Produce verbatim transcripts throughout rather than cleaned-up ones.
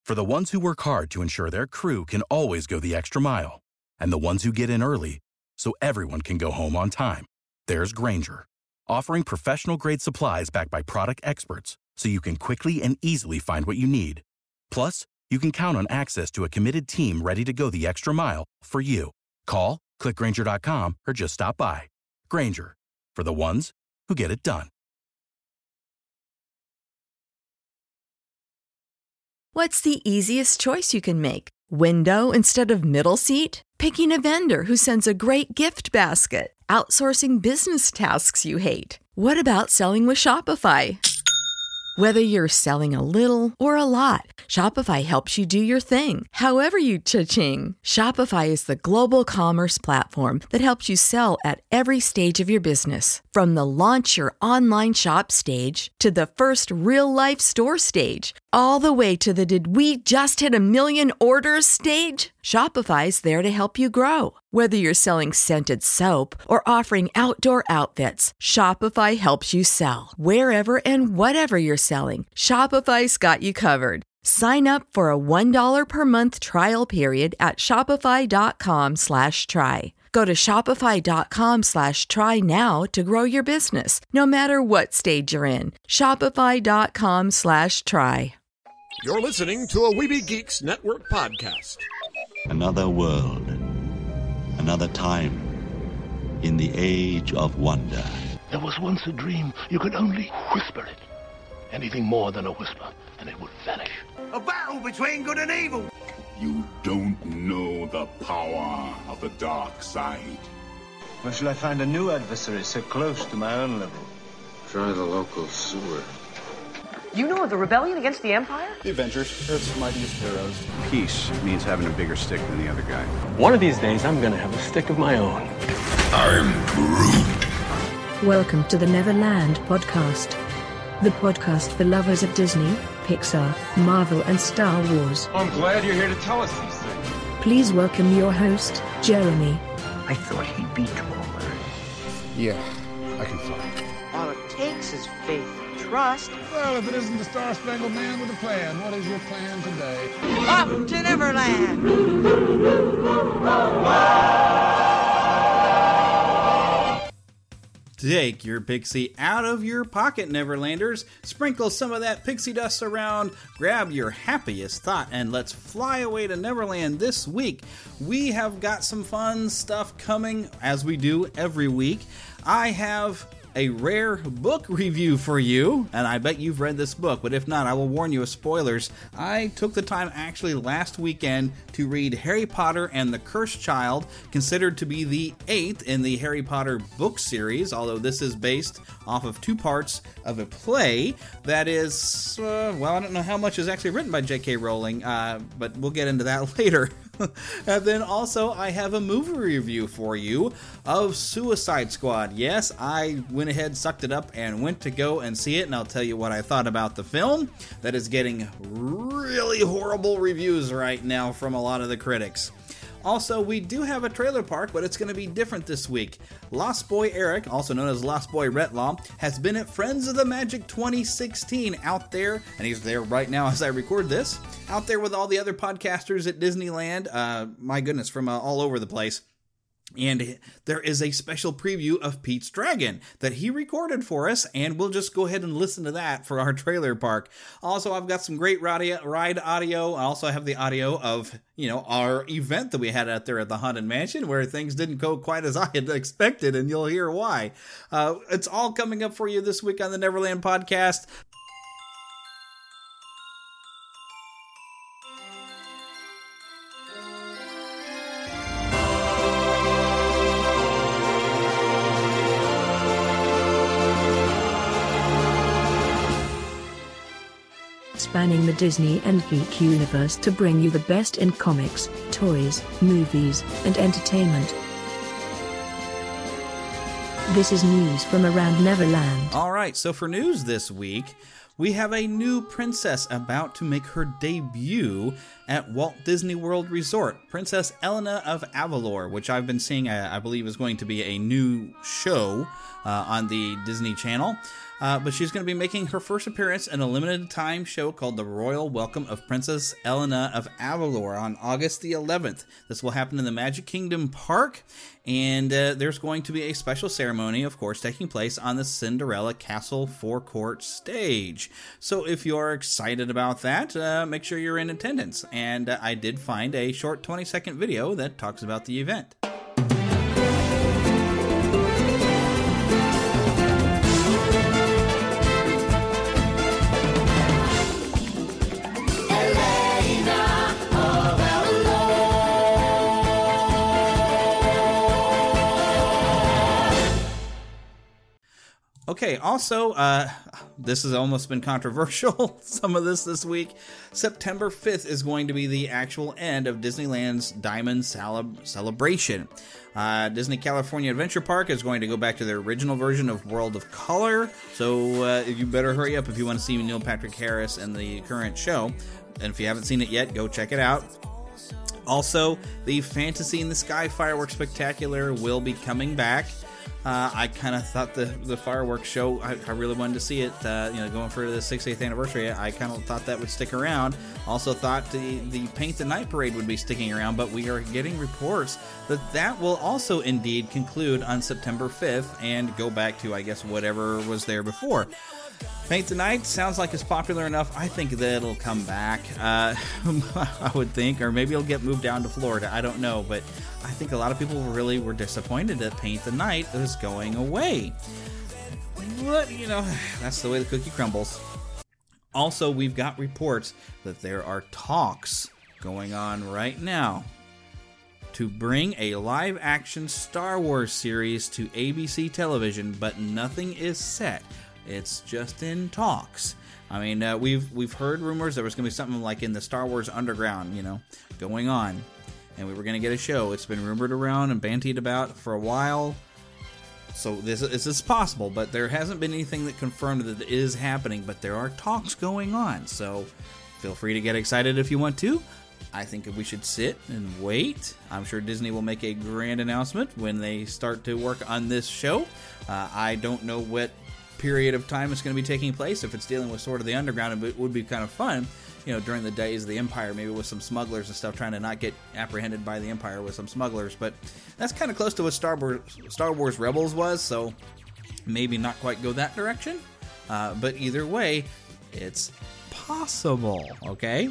For the ones who work hard to ensure their crew can always go the extra mile, and the ones who get in early so everyone can go home on time, there's Grainger, offering professional-grade supplies backed by product experts so you can quickly and easily find what you need. Plus, you can count on access to a committed team ready to go the extra mile for you. Call, click Grainger dot com, or just stop by. Grainger, for the ones who get it done. What's the easiest choice you can make? Window instead of middle seat? Picking a vendor who sends a great gift basket? Outsourcing business tasks you hate? What about selling with Shopify? Whether you're selling a little or a lot, Shopify helps you do your thing, however you cha-ching. Shopify is the global commerce platform that helps you sell at every stage of your business. From the launch your online shop stage to the first real-life store stage, all the way to the did we just hit a million orders stage. Shopify's there to help you grow. Whether you're selling scented soap or offering outdoor outfits, Shopify helps you sell. Wherever and whatever you're selling, Shopify's got you covered. Sign up for a one dollar per month trial period at shopify.com slash try. Go to shopify.com slash try now to grow your business, no matter what stage you're in. Shopify.com slash try. You're listening to a Weeby Geeks Network podcast. Another world, another time, in the age of wonder. There was once a dream. You could only whisper it. Anything more than a whisper, and it would vanish. A battle between good and evil. You don't know the power of the dark side. Where shall I find a new adversary so close to my own level? Try the local sewer. You know of the rebellion against the Empire? The Avengers, Earth's mightiest heroes. Peace means having a bigger stick than the other guy. One of these days, I'm gonna have a stick of my own. I'm Groot. Welcome to the Neverland Podcast. The podcast for lovers of Disney, Pixar, Marvel, and Star Wars. I'm glad you're here to tell us these things. Please welcome your host, Jeremy. I thought he'd be taller. Yeah, I can fly. All it takes is faith and trust. Well, if it isn't the Star-Spangled Man with a plan, what is your plan today? Up to Neverland! Take your pixie out of your pocket, Neverlanders. Sprinkle some of that pixie dust around, grab your happiest thought, and let's fly away to Neverland this week. We have got some fun stuff coming, as we do every week. I have a rare book review for you, and I bet you've read this book, but if not, I will warn you of spoilers. I took the time actually last weekend to read Harry Potter and the Cursed Child, considered to be the eighth in the Harry Potter book series, although this is based off of two parts of a play that is, uh, well, I don't know how much is actually written by J K Rowling, uh, but we'll get into that later. And then also I have a movie review for you of Suicide Squad. Yes, I went ahead, sucked it up, and went to go and see it, and I'll tell you what I thought about the film that is getting really horrible reviews right now from a lot of the critics. Also, we do have a trailer park, but it's going to be different this week. Lost Boy Eric, also known as Lost Boy Retlaw, has been at Friends of the Magic twenty sixteen out there, and he's there right now as I record this, out there with all the other podcasters at Disneyland, uh, my goodness, from uh, all over the place. And there is a special preview of Pete's Dragon that he recorded for us, and we'll just go ahead and listen to that for our trailer park. Also, I've got some great ride audio. I also have the audio of, you know, our event that we had out there at the Haunted Mansion, where things didn't go quite as I had expected, and you'll hear why. Uh, it's all coming up for you this week on the Neverland Podcast. Spanning the Disney and geek universe to bring you the best in comics, toys, movies, and entertainment. This is news from around Neverland. All right, so for news this week, we have a new princess about to make her debut at Walt Disney World Resort, Princess Elena of Avalor, which I've been seeing, I believe is going to be a new show uh, on the Disney Channel. Uh, but she's going to be making her first appearance in a limited time show called The Royal Welcome of Princess Elena of Avalor on August the eleventh. This will happen in the Magic Kingdom Park, and uh, there's going to be a special ceremony, of course, taking place on the Cinderella Castle forecourt stage. So if you're excited about that, uh, make sure you're in attendance. And uh, I did find a short twenty second video that talks about the event. Okay, also, uh, this has almost been controversial, some of this this week. September fifth is going to be the actual end of Disneyland's Diamond Celeb- Celebration. Uh, Disney California Adventure Park is going to go back to their original version of World of Color, so uh, you better hurry up if you want to see Neil Patrick Harris in the current show. And if you haven't seen it yet, go check it out. Also, the Fantasy in the Sky Fireworks Spectacular will be coming back. Uh, I kind of thought the the fireworks show, I, I really wanted to see it, uh, you know, going for the sixtieth anniversary. I kind of thought that would stick around. Also thought the, the Paint the Night Parade would be sticking around, but we are getting reports that that will also indeed conclude on September fifth and go back to, I guess, whatever was there before. Paint the Night sounds like it's popular enough. I think that it'll come back, uh, I would think, or maybe it'll get moved down to Florida. I don't know, but I think a lot of people really were disappointed that Paint the Night is going away. But, you know, that's the way the cookie crumbles. Also, we've got reports that there are talks going on right now to bring a live-action Star Wars series to A B C television, but nothing is set. It's just in talks. I mean, uh, we've we've heard rumors there was going to be something like in the Star Wars Underground, you know, going on. And we were going to get a show. It's been rumored around and bantied about for a while. So this, this is possible, but there hasn't been anything that confirmed that it is happening. But there are talks going on. So feel free to get excited if you want to. I think we should sit and wait. I'm sure Disney will make a grand announcement when they start to work on this show. Uh, I don't know what period of time it's going to be taking place. If it's dealing with sort of the underground, it would be kind of fun, you know, during the days of the Empire, maybe with some smugglers and stuff, trying to not get apprehended by the Empire with some smugglers. But that's kind of close to what Star Wars, Star Wars Rebels was, so maybe not quite go that direction. Uh, but either way, it's possible, okay?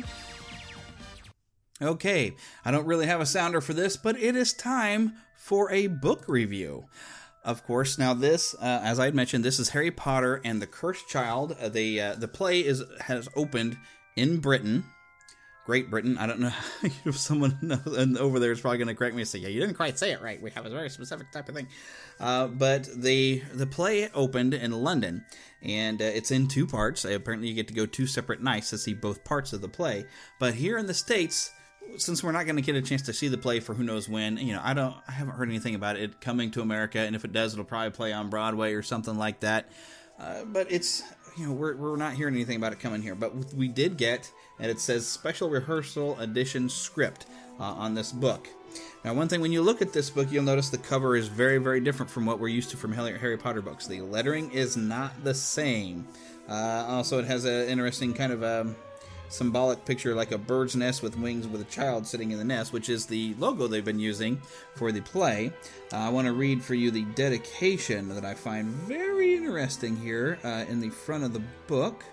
Okay, I don't really have a sounder for this, but it is time for a book review. Of course, now this, uh, as I had mentioned, this is Harry Potter and the Cursed Child. Uh, the uh, the play is has opened in Britain, Great Britain. I don't know if someone over there is probably going to correct me and say, "Yeah, you didn't quite say it right. We have a very specific type of thing." Uh, but the the play opened in London, and uh, it's in two parts. Uh, apparently, you get to go two separate nights to see both parts of the play. But here in the States, since we're not going to get a chance to see the play for who knows when, you know, I don't, I haven't heard anything about it coming to America, and if it does, it'll probably play on Broadway or something like that. Uh, but it's, you know, we're we're not hearing anything about it coming here. But we did get, and it says special rehearsal edition script uh, on this book. Now, one thing when you look at this book, you'll notice the cover is very, very different from what we're used to from Harry Potter books. The lettering is not the same. Uh, also, it has an interesting kind of a symbolic picture like a bird's nest with wings with a child sitting in the nest, which is the logo they've been using for the play. Uh, I want to read for you the dedication that I find very interesting here uh, in the front of the book.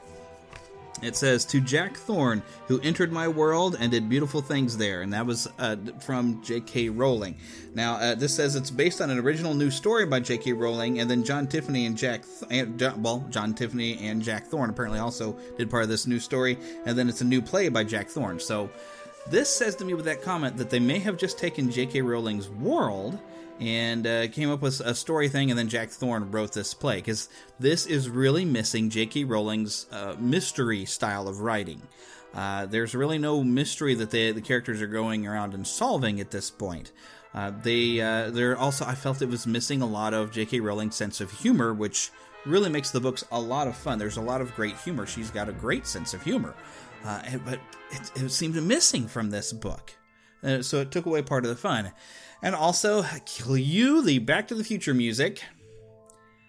It says, "To Jack Thorne, who entered my world and did beautiful things there." And that was uh, from J K. Rowling. Now, uh, this says it's based on an original new story by J K. Rowling, and then John Tiffany and Jack... Th- and, well, John Tiffany and Jack Thorne apparently also did part of this new story, and then it's a new play by Jack Thorne. So this says to me with that comment that they may have just taken J K. Rowling's world and uh, came up with a story thing, and then Jack Thorne wrote this play, because this is really missing J K. Rowling's uh, mystery style of writing. Uh, there's really no mystery that they, the characters are going around and solving at this point. Uh, they, uh, they're also, I felt it was missing a lot of J K. Rowling's sense of humor, which really makes the books a lot of fun. There's a lot of great humor. She's got a great sense of humor, uh, but it, it seemed missing from this book. Uh, so it took away part of the fun. And also, cue the Back to the Future music.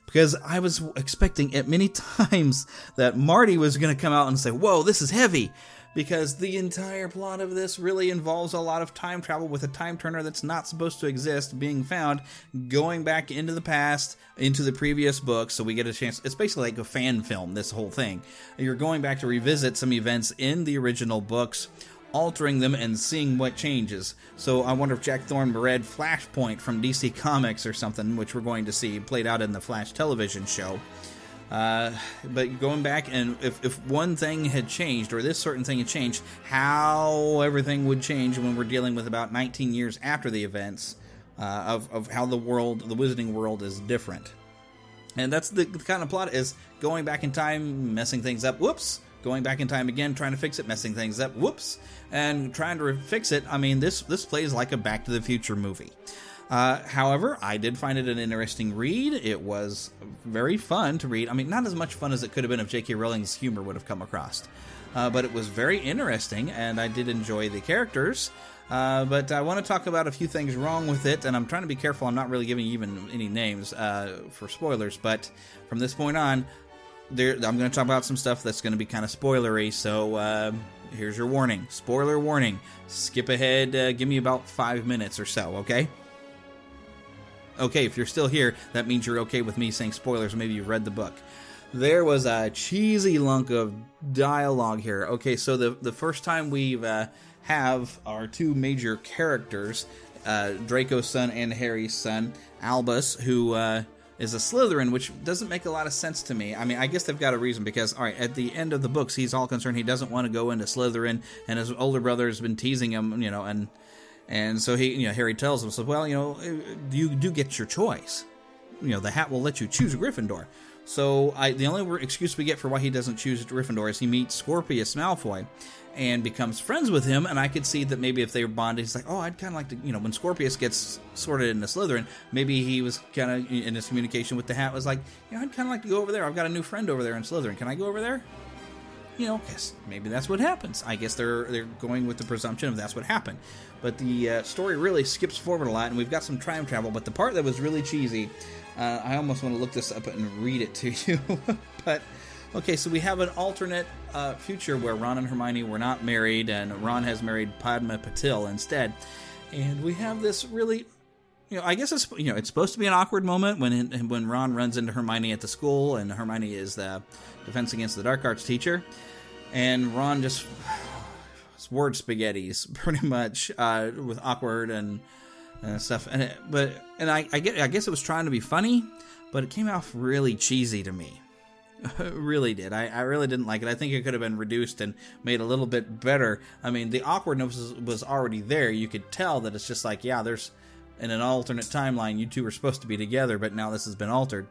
because I was expecting at many times that Marty was going to come out and say, whoa, this is heavy, because the entire plot of this really involves a lot of time travel with a time turner that's not supposed to exist being found, going back into the past, into the previous book, so we get a chance. It's basically like a fan film, this whole thing. You're going back to revisit some events in the original books, altering them and seeing what changes. So I wonder if Jack Thorne read Flashpoint from D C Comics or something, which we're going to see played out in the Flash television show. Uh, but going back, and if, if one thing had changed, or this certain thing had changed, how everything would change when we're dealing with about nineteen years after the events, uh, of, of how the world, the Wizarding world is different. And that's the, the kind of plot, is going back in time, messing things up, whoops, going back in time again, trying to fix it, messing things up, whoops, and trying to fix it. I mean, this, this plays like a Back to the Future movie. Uh, however, I did find it an interesting read. It was very fun to read. I mean, not as much fun as it could have been if J K Rowling's humor would have come across. Uh, but it was very interesting, and I did enjoy the characters. Uh, but I want to talk about a few things wrong with it, and I'm trying to be careful. I'm not really giving even any names uh, for spoilers, but from this point on, there, I'm going to talk about some stuff that's going to be kind of spoilery, so uh, here's your warning. Spoiler warning. Skip ahead, uh, give me about five minutes or so, okay? Okay, if you're still here, that means you're okay with me saying spoilers. Maybe you've read the book. There was a cheesy lunk of dialogue here. Okay, so the the first time we uh, have our two major characters, uh, Draco's son and Harry's son, Albus, who uh, is a Slytherin, which doesn't make a lot of sense to me. I mean, I guess they've got a reason, because, all right, at the end of the books, he's all concerned he doesn't want to go into Slytherin, and his older brother has been teasing him, you know, and... And so he, you know, Harry tells him, so, well, you know, you do get your choice. You know, the hat will let you choose Gryffindor. So I, the only excuse we get for why he doesn't choose Gryffindor is he meets Scorpius Malfoy and becomes friends with him. And I could see that maybe if they were bonded, he's like, oh, I'd kind of like to, you know, when Scorpius gets sorted into Slytherin, maybe he was kind of in his communication with the hat was like, you know, I'd kind of like to go over there. I've got a new friend over there in Slytherin. Can I go over there? You know, guess maybe that's what happens. I guess they're they're going with the presumption of that's what happened. But the uh, story really skips forward a lot, and we've got some time travel. But the part that was really cheesy, uh, I almost want to look this up and read it to you. But, okay, so we have an alternate uh, future where Ron and Hermione were not married, and Ron has married Padma Patil instead. And we have this really... You know, I guess it's, you know, it's supposed to be an awkward moment when when Ron runs into Hermione at the school, and Hermione is the Defense Against the Dark Arts teacher, and Ron just word spaghettis pretty much uh, with awkward and, and stuff. And it, but and I I get I guess it was trying to be funny, but it came off really cheesy to me. It really did. I, I really didn't like it. I think it could have been reduced and made a little bit better. I mean, the awkwardness was, was already there. You could tell that it's just like, yeah, there's. In an alternate timeline, you two were supposed to be together, but now this has been altered.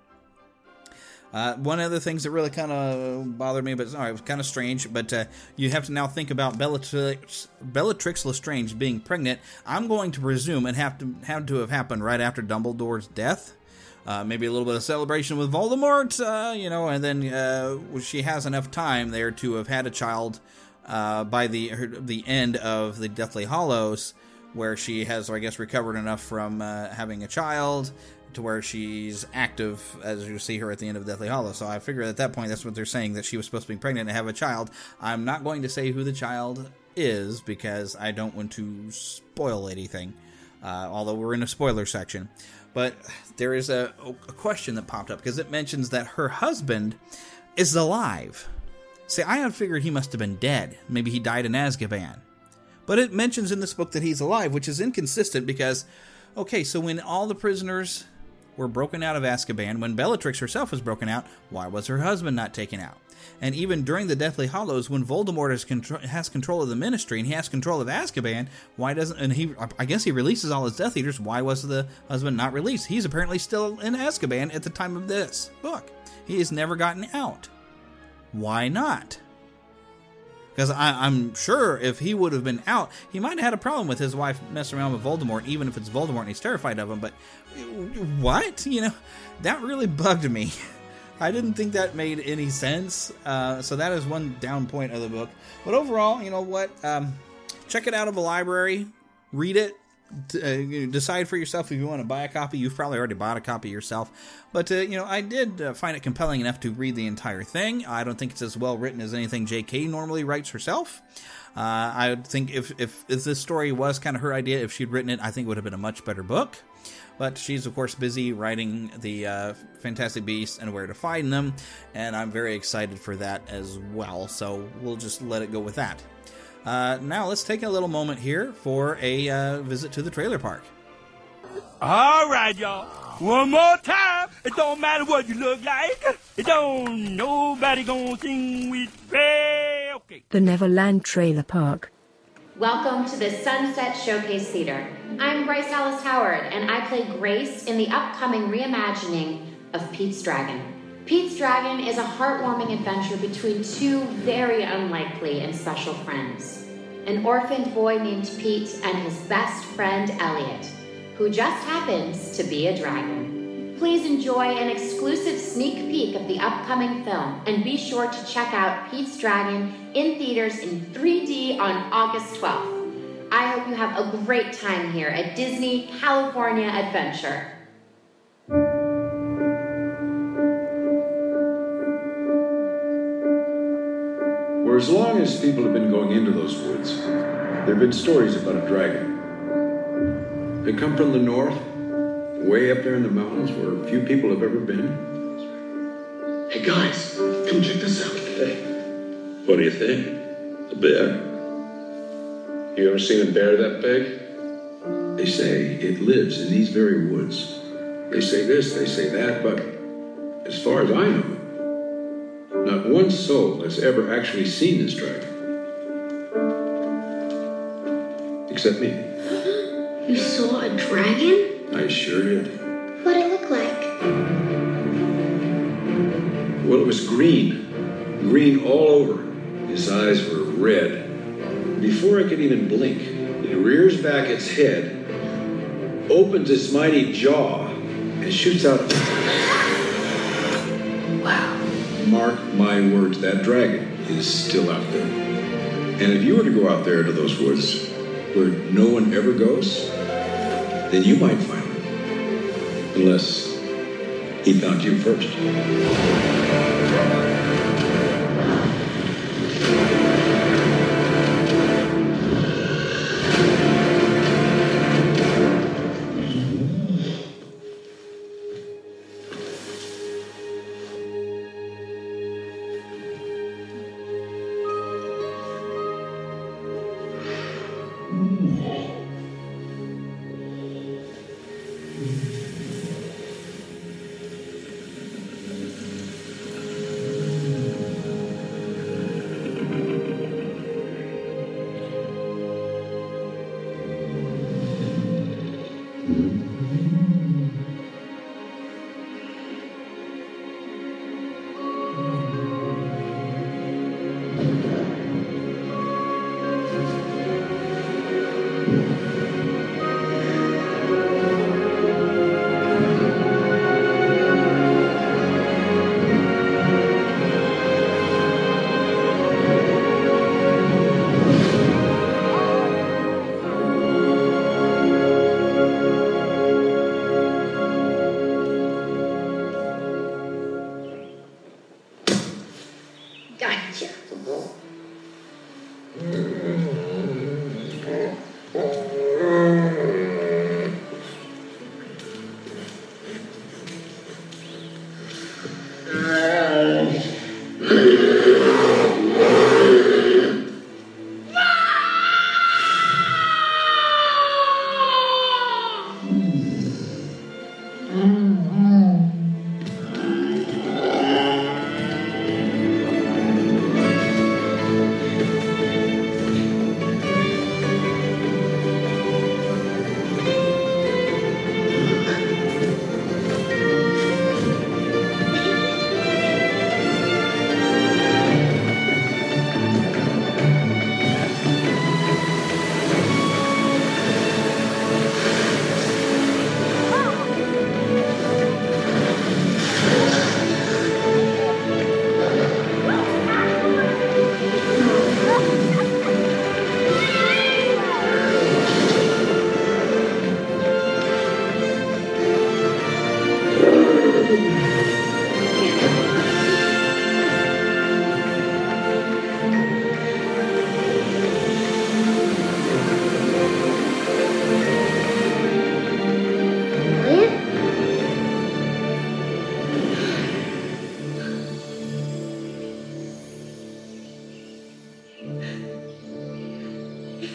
Uh, one of the things that really kind of bothered me, but sorry, it was kind of strange, but uh, you have to now think about Bellatrix, Bellatrix Lestrange being pregnant. I'm going to presume it have to have to have happened right after Dumbledore's death. Uh, maybe a little bit of celebration with Voldemort, uh, you know, and then uh, she has enough time there to have had a child uh, by the her, the end of the Deathly Hallows, where she has, I guess, recovered enough from uh, having a child to where she's active, as you see her at the end of Deathly Hallows. So I figure at that point, that's what they're saying, that she was supposed to be pregnant and have a child. I'm not going to say who the child is, because I don't want to spoil anything, uh, although we're in a spoiler section. But there is a, a question that popped up, because it mentions that her husband is alive. See, I had figured he must have been dead. Maybe he died in Azkaban. But it mentions in this book that he's alive, which is inconsistent because, okay, so when all the prisoners were broken out of Azkaban, when Bellatrix herself was broken out, why was her husband not taken out? And even during the Deathly Hallows, when Voldemort has control, has control of the Ministry and he has control of Azkaban, why doesn't, and he, I guess he releases all his Death Eaters, why was the husband not released? He's apparently still in Azkaban at the time of this book. He has never gotten out. Why not? Because I'm sure if he would have been out, he might have had a problem with his wife messing around with Voldemort, even if it's Voldemort and he's terrified of him. But what? You know, that really bugged me. I didn't think that made any sense. Uh, so that is one down point of the book. But overall, you know what? Um, check it out of a library. Read it. uh, decide for yourself if you want to buy a copy. You've probably already bought a copy yourself. But, uh, you know, I did uh, find it compelling enough to read the entire thing. I don't think it's as well written as anything J K normally writes herself. Uh, I would think if, if, if this story was kind of her idea, if she'd written it, I think it would have been a much better book. But she's, of course, busy writing the uh, Fantastic Beasts and Where to Find Them, and I'm very excited for that as well, so we'll just let it go with that. Uh, now, let's take a little moment here for a uh, visit to the trailer park. All right, y'all. One more time. It don't matter what you look like. It don't nobody gonna sing with me. Okay. The Neverland Trailer Park. Welcome to the Sunset Showcase Theater. I'm Bryce Dallas Howard, and I play Grace in the upcoming reimagining of Pete's Dragon. Pete's Dragon is a heartwarming adventure between two very unlikely and special friends. An orphaned boy named Pete and his best friend Elliot, who just happens to be a dragon. Please enjoy an exclusive sneak peek of the upcoming film, and be sure to check out Pete's Dragon in theaters in three D on August twelfth. I hope you have a great time here at Disney California Adventure. For as long as people have been going into those woods, there have been stories about a dragon. They come from the north, way up there in the mountains where few people have ever been. Hey guys, come check this out. Hey, what do you think? A bear? You ever seen a bear that big? They say it lives in these very woods. They say this, they say that, but as far as I know, not one soul has ever actually seen this dragon. Except me. You saw a dragon? I sure did. What'd it look like? Well, it was green. Green all over. His eyes were red. Before I could even blink, it rears back its head, opens its mighty jaw, and shoots out. Wow. Mark my words, that dragon is still out there. And if you were to go out there to those woods where no one ever goes, then you might find him. Unless he found you first.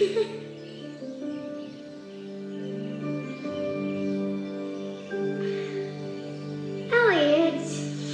Elliot.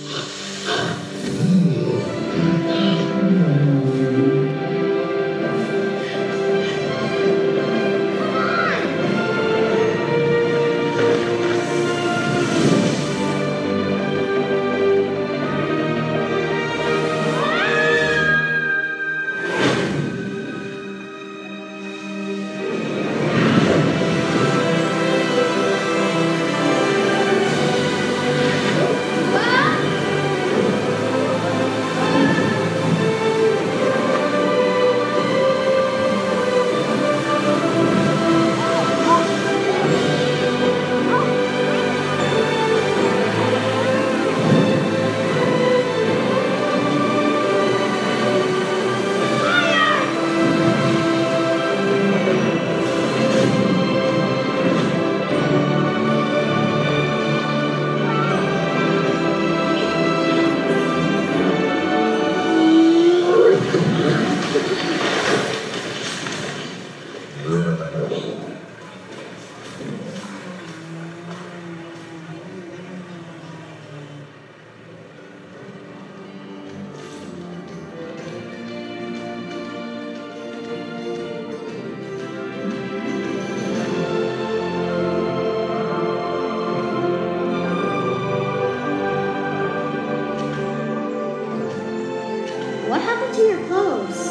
What happened to your clothes?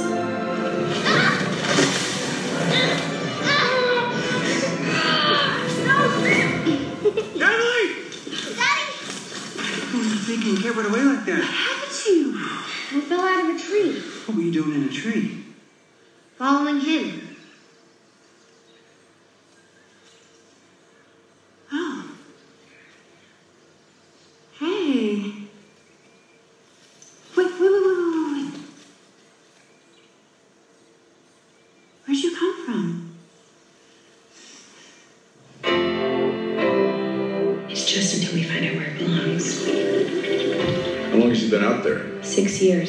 Natalie! Daddy! What were you thinking? Carried away like that? What happened to you? We fell out of a tree. What were you doing in a tree? Following him. Oh. Hey. Wait, wait, wait, wait, wait, wait, wait. Where'd you come from? It's just until we find out where it belongs. How long has she been out there? Six years.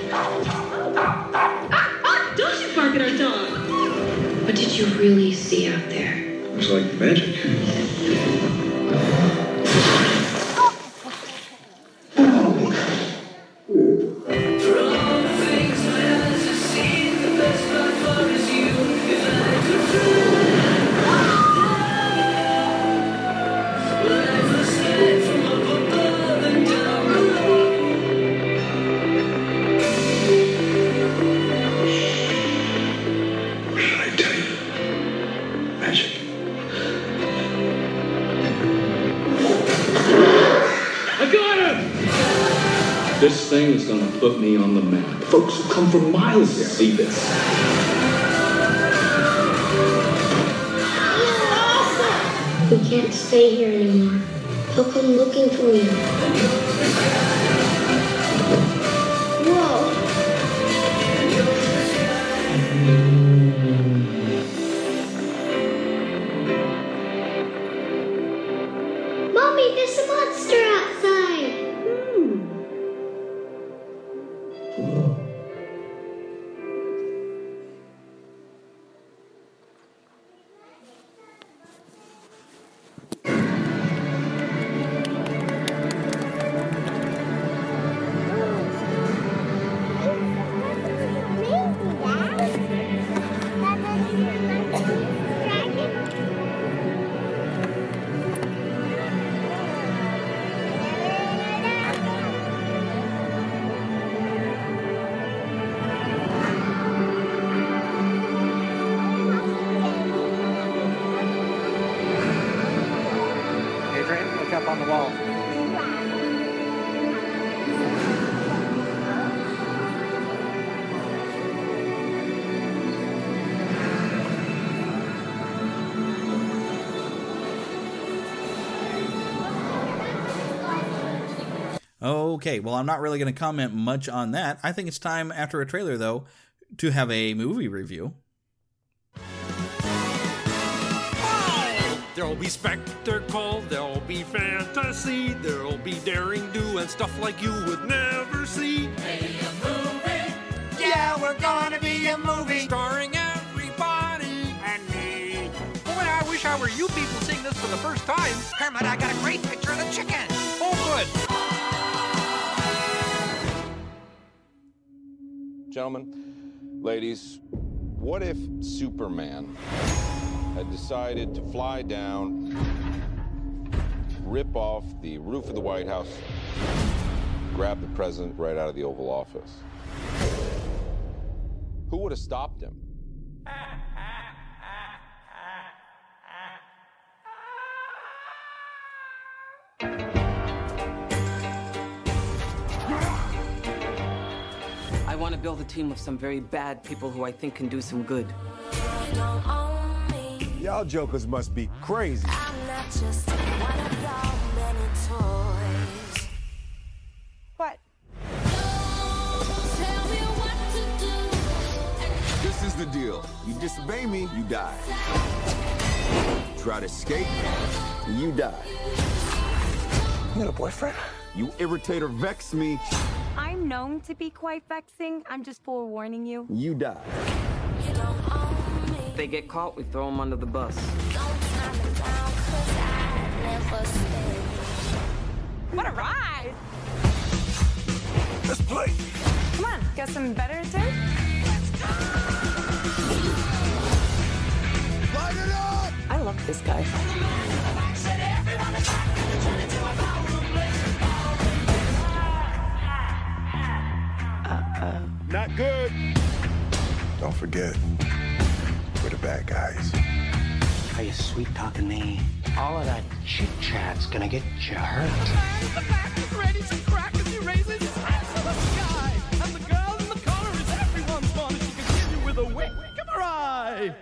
Don't you bark at our dog! What did you really see out there? It was like magic. This thing is going to put me on the map. Folks who come from miles to see this. We can't stay here anymore. He'll come looking for you. Whoa. Mommy, there's a monster outside. Hmm. Up on the wall. Okay, well, I'm not really going to comment much on that. I think it's time, after a trailer, though, to have a movie review. There'll be spectacle, there'll be fantasy, there'll be daring do and stuff like you would never see. Hey, a movie. Yeah, we're gonna be a movie. Starring everybody for you people seeing this for the first time, Kermit, I got a great picture of the chicken. Oh, good. Gentlemen, ladies, what if Superman had decided to fly down, rip off the roof of the White House, grab the president right out of the Oval Office? Who would have stopped him? I want to build a team of some very bad people who I think can do some good. Y'all jokers must be crazy. I'm not just one of y'all many toys. What? Tell me what to do. This is the deal. You disobey me, you die. Try to escape, you die. You got a boyfriend? You irritate or vex me, I'm known to be quite vexing. I'm just forewarning you. you die. If they get caught, we throw them under the bus. What a ride! Let's play. Come on, got some better to do? Light it up! I love this guy. Uh-oh. Not good. Don't forget, we're the bad guys. Are you sweet-talking me? All of that chit-chat's gonna get you hurt. The back is ready to crack as he raises his hands to the sky. And the girl in the corner is everyone's fun as she continues with a wink of her eye.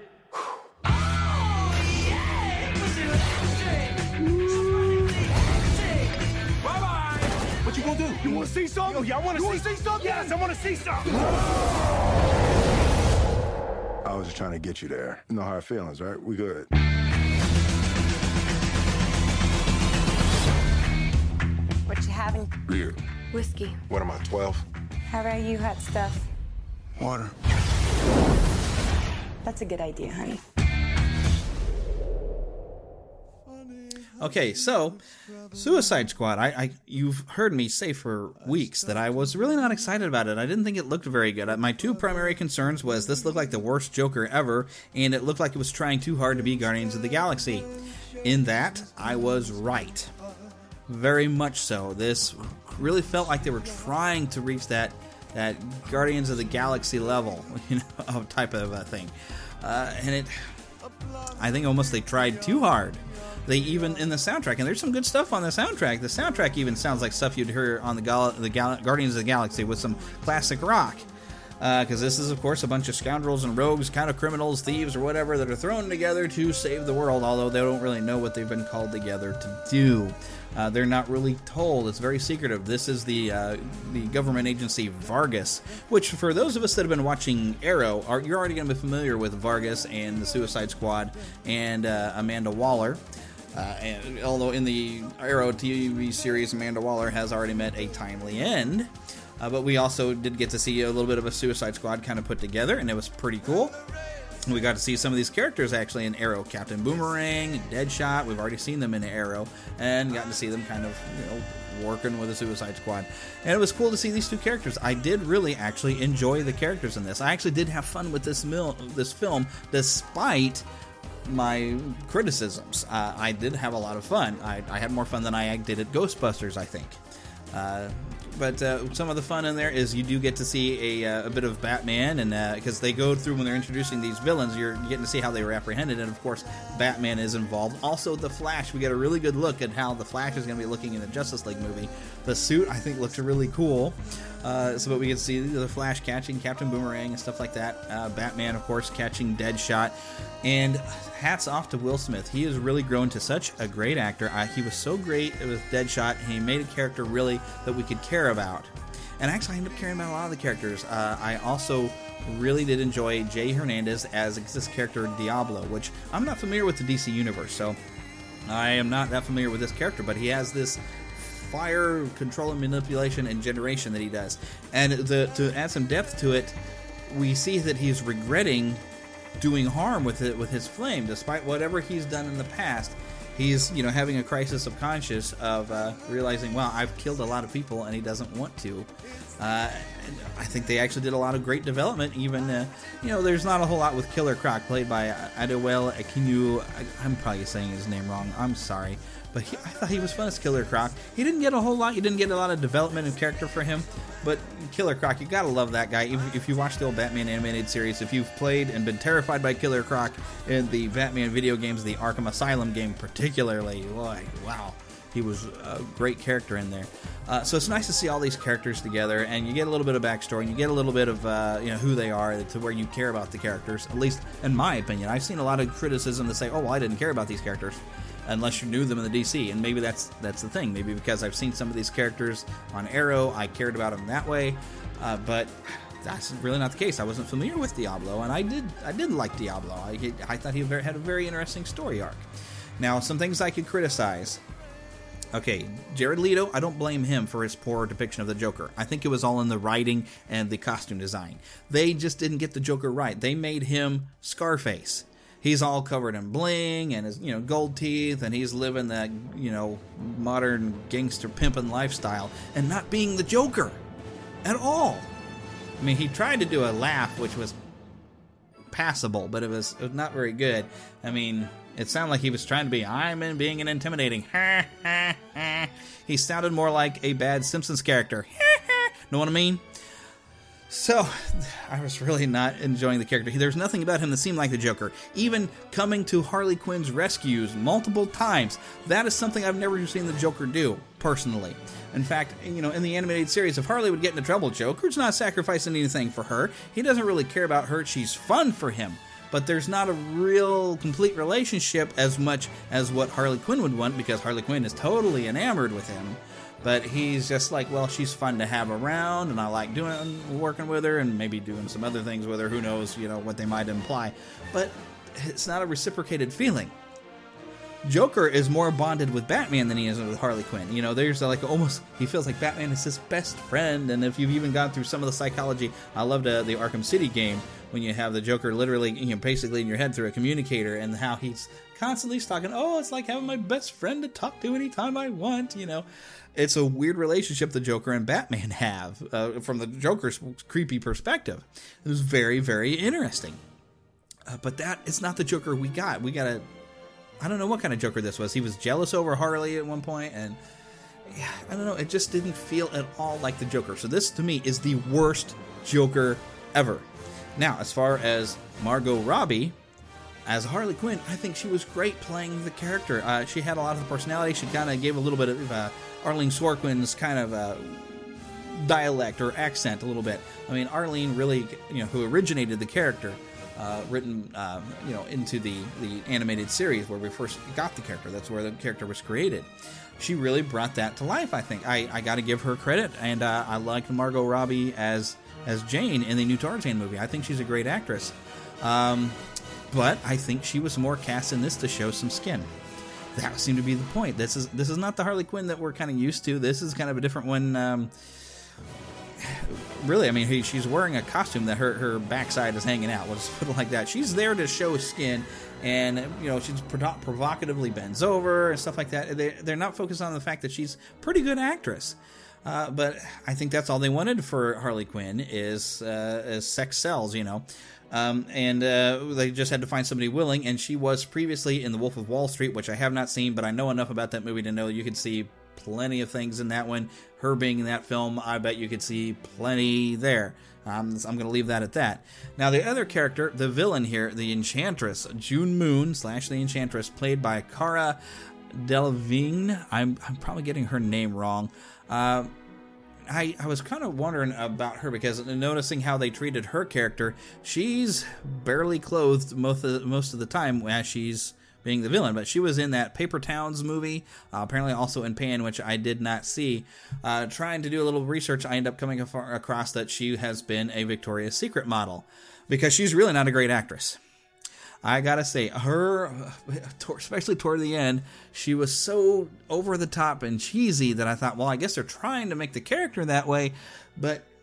What you gonna do? You wanna see something? Yo, y'all wanna, see, see something? Yes, I wanna see something! I was just trying to get you there. No hard feelings, right? We good. What you having? Beer. Whiskey. What am I, twelve? How about you, hot stuff? Water. That's a good idea, honey. Okay, so Suicide Squad. I, I, you've heard me say for weeks that I was really not excited about it. I didn't think it looked very good. My two primary concerns was this looked like the worst Joker ever, and it looked like it was trying too hard to be Guardians of the Galaxy. In that, I was right. Very much so. This really felt like they were trying to reach that that Guardians of the Galaxy level, you know, of type of a thing, uh, and it. I think almost they tried too hard. They even, in the soundtrack, and there's some good stuff on the soundtrack, the soundtrack even sounds like stuff you'd hear on the, Gal- the Gal- Guardians of the Galaxy with some classic rock. Because uh, this is, of course, a bunch of scoundrels and rogues, kind of criminals, thieves, or whatever, that are thrown together to save the world, although they don't really know what they've been called together to do. Uh, they're not really told. It's very secretive. This is the uh, the government agency Vargas, which for those of us that have been watching Arrow, are, you're already going to be familiar with Vargas and the Suicide Squad and uh, Amanda Waller. Uh, and although in the Arrow T V series, Amanda Waller has already met a timely end. Uh, but we also did get to see a little bit of a Suicide Squad kind of put together, and it was pretty cool. We got to see some of these characters actually in Arrow. Captain Boomerang, Deadshot, we've already seen them in Arrow, and gotten to see them kind of, you know, working with the Suicide Squad. And it was cool to see these two characters. I did really actually enjoy the characters in this. I actually did have fun with this, mil- this film, despite my criticisms. Uh, I did have a lot of fun. I, I had more fun than I did at Ghostbusters, I think. Uh, but uh, some of the fun in there is you do get to see a, uh, a bit of Batman, and because uh, they go through when they're introducing these villains, you're getting to see how they were apprehended, and of course Batman is involved. Also the Flash, we get a really good look at how the Flash is going to be looking in the Justice League movie. The suit I think looks really cool. Uh, so that we can see the Flash catching Captain Boomerang and stuff like that. Uh, Batman, of course, catching Deadshot. And hats off to Will Smith. He has really grown to such a great actor. Uh, he was so great with Deadshot, and he made a character really that we could care about. And actually, I ended up caring about a lot of the characters. Uh, I also really did enjoy Jay Hernandez as this character Diablo, which I'm not familiar with the D C universe, so I am not that familiar with this character, but he has this fire control and manipulation and generation that he does. And the, to add some depth to it, we see that he's regretting doing harm with it with his flame, despite whatever he's done in the past. He's, you know, having a crisis of conscience of uh, realizing, wow, I've killed a lot of people, and he doesn't want to. Uh, I think they actually did a lot of great development. Even, uh, you know, there's not a whole lot with Killer Croc, played by Adewale Akinnu. I'm probably saying his name wrong. I'm sorry. But he, I thought he was fun as Killer Croc. He didn't get a whole lot. You didn't get a lot of development of character for him. But Killer Croc, you gotta love that guy. If, if you watch the old Batman animated series, if you've played and been terrified by Killer Croc in the Batman video games, the Arkham Asylum game particularly, boy, wow, he was a great character in there. Uh, so it's nice to see all these characters together, and you get a little bit of backstory, and you get a little bit of uh, you know, who they are, to where you care about the characters. At least in my opinion, I've seen a lot of criticism that say, "Oh, well, I didn't care about these characters," unless you knew them in the D C, and maybe that's that's the thing. Maybe because I've seen some of these characters on Arrow, I cared about them that way, uh, but that's really not the case. I wasn't familiar with Diablo, and I did I did like Diablo. I, I thought he had a very interesting story arc. Now, some things I could criticize. Okay, Jared Leto, I don't blame him for his poor depiction of the Joker. I think it was all in the writing and the costume design. They just didn't get the Joker right. They made him Scarface. He's all covered in bling and his, you know, gold teeth, and he's living that, you know, modern gangster pimpin' lifestyle, and not being the Joker at all. I mean, he tried to do a laugh, which was passable, but it was, it was not very good. I mean, it sounded like he was trying to be, I'm in being an intimidating. He sounded more like a bad Simpsons character. Know what I mean? So, I was really not enjoying the character. There's nothing about him that seemed like the Joker. Even coming to Harley Quinn's rescues multiple times, that is something I've never seen the Joker do, personally. In fact, you know, in the animated series, if Harley would get into trouble, Joker's not sacrificing anything for her. He doesn't really care about her. She's fun for him. But there's not a real complete relationship as much as what Harley Quinn would want, because Harley Quinn is totally enamored with him. But he's just like, well, she's fun to have around, and I like doing working with her, and maybe doing some other things with her. Who knows, you know, what they might imply. But it's not a reciprocated feeling. Joker is more bonded with Batman than he is with Harley Quinn. You know, there's like almost, he feels like Batman is his best friend. And if you've even gone through some of the psychology, I loved uh, the Arkham City game, when you have the Joker literally, you know, basically in your head through a communicator, and how he's constantly talking, oh, it's like having my best friend to talk to anytime I want, you know. It's a weird relationship the Joker and Batman have, uh, from the Joker's creepy perspective. It was very, very interesting. Uh, but that is not the Joker we got. We got a, I don't know what kind of Joker this was. He was jealous over Harley at one point, and yeah, I don't know, it just didn't feel at all like the Joker. So this, to me, is the worst Joker ever. Now, as far as Margot Robbie as Harley Quinn, I think she was great playing the character. Uh, she had a lot of the personality. She kind of gave a little bit of uh, Arlene Sorkin's kind of uh, dialect or accent a little bit. I mean, Arlene really, you know, who originated the character, uh, written, uh, you know, into the, the animated series where we first got the character. That's where the character was created. She really brought that to life, I think. I, I got to give her credit, and uh, I liked Margot Robbie as as Jane in the new Tarzan movie. I think she's a great actress. Um, but I think she was more cast in this to show some skin. That seemed to be the point. This is this is not the Harley Quinn that we're kind of used to. This is kind of a different one. Um, really, I mean, he, she's wearing a costume that her, her backside is hanging out. We'll just put it like that. She's there to show skin, and, you know, she's provo- provocatively bends over and stuff like that. They, they're not focused on the fact that she's a pretty good actress. Uh, but I think that's all they wanted for Harley Quinn is, uh, is sex sells, you know. Um, and uh, they just had to find somebody willing, and she was previously in The Wolf of Wall Street, which I have not seen, but I know enough about that movie to know you could see plenty of things in that one. Her being in that film, I bet you could see plenty there. Um, so I'm going to leave that at that. Now, the other character, the villain here, the Enchantress, June Moon slash the Enchantress, played by Cara Delevingne. I'm, I'm probably getting her name wrong. Uh, I, I was kind of wondering about her because noticing how they treated her character, she's barely clothed most of, most of the time as she's being the villain, but she was in that Paper Towns movie, uh, apparently also in Pan, which I did not see. Uh, trying to do a little research, I end up coming across that she has been a Victoria's Secret model, because she's really not a great actress. I gotta say, her, especially toward the end, she was so over the top and cheesy that I thought, well, I guess they're trying to make the character that way, but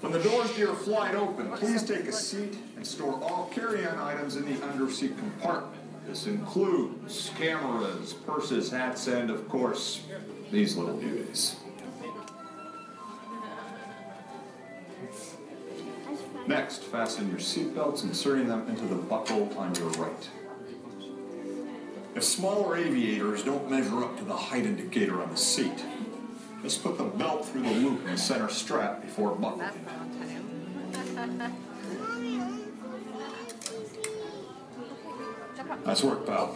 When the doors to your flight open, please take a seat and store all carry-on items in the underseat compartment. This includes cameras, purses, hats, and, of course, these little beauties. Next, fasten your seatbelts, inserting them into the buckle on your right. If smaller aviators don't measure up to the height indicator on the seat, just put the belt through the loop in the center strap before buckling. Nice work, pal.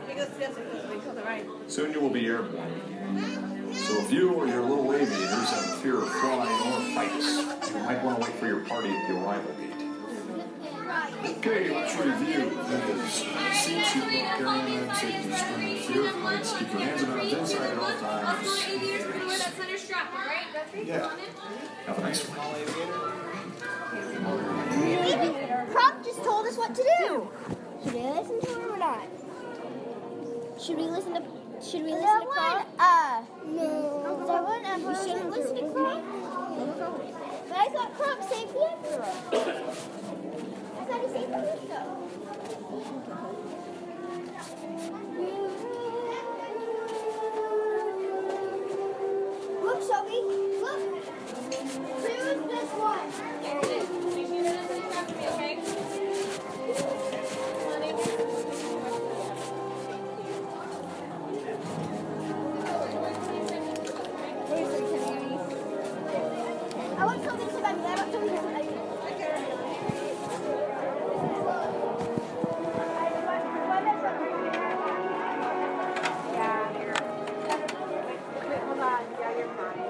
Soon you will be airborne. So if you or your little aviators have a fear of flying or heights, you might want to wait for your party at the arrival gate. Okay, let's review. That is seats, you will carry on, safety string, fear of heights, keep your hands and arms inside at all times. Yeah. Have a nice one. Prop just told us what to do. Should we listen to him or not? Should we listen to Should we listen to Prop? Uh, no. That one, uh, we shouldn't listen to Prop? But I thought Prop saved the Emperor. I thought he saved the Emperor. Look, Shelby. Look. Choose this one. There it is. Make sure that it's in front of me, okay? I want something to buy me. I want something to buy me. Yeah, here. Wait, hold on. Yeah, you're fine.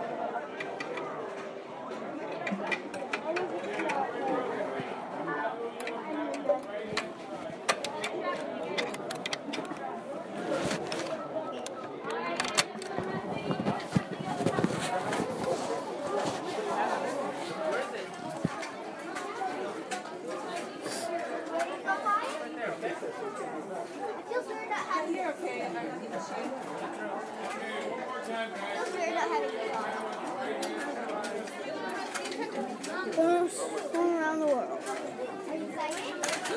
Going around the world. Are you excited?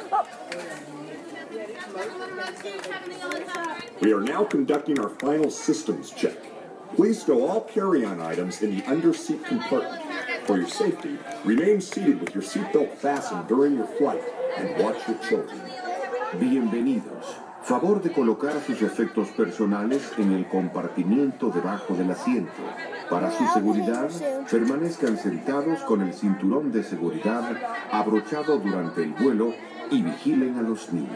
We are now conducting our final systems check. Please stow all carry-on items in the underseat compartment. For your safety, remain seated with your seatbelt fastened during your flight and watch your children. Bienvenidos. Favor de colocar sus efectos personales en el compartimiento debajo del asiento. Para su seguridad, permanezcan sentados con el cinturón de seguridad abrochado durante el vuelo y vigilen a los niños.